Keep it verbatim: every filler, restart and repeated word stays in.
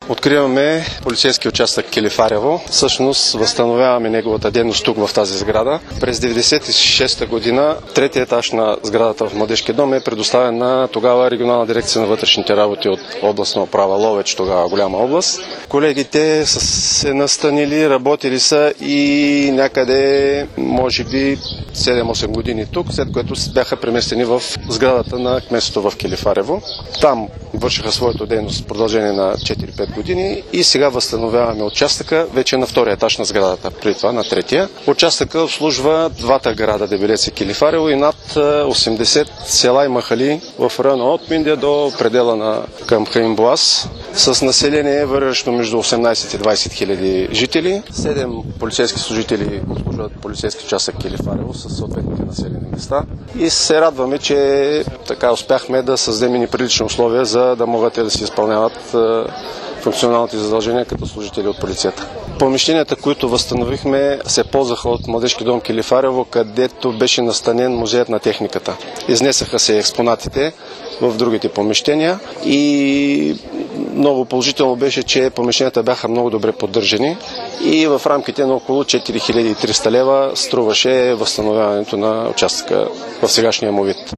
Откриваме полицейски участък Килифарево. Всъщност възстановяваме неговата дейност тук в тази сграда. През деветдесет и шеста година третия етаж на сградата в Младежкия дом е предоставен на тогава регионална дирекция на вътрешните работи от областна управа Ловеч, тогава голяма област. Колегите са се настанили, работили са и някъде може би седем-осем години тук, след което бяха преместени в сградата на кметството в Килифарево. Там вършиха своята дейност в продължение на четири-пет години и сега възстановяваме участъка вече на втория етаж на сградата, преди това на третия. Участъка обслужва двата града Дебелец и Килифарево и над осемдесет села и махали в района от Миндия до предела на към Хаинбоаз, с население вариращо между осемнадесет и двадесет хиляди жители. Седем полицейски служители обслужват полицейски участък Килифарево с съответните населени места и се радваме, че така успяхме да създадем и прилични условия, за да могат да си изпълняват функционалните задължения като служители от полицията. Помещенията, които възстановихме, се ползваха от Младежки дом Килифарево, където беше настанен музеят на техниката. Изнесаха се експонатите в другите помещения и много положително беше, че помещенията бяха много добре поддържани и в рамките на около четири хиляди и триста лева струваше възстановяването на участъка в сегашния му вид.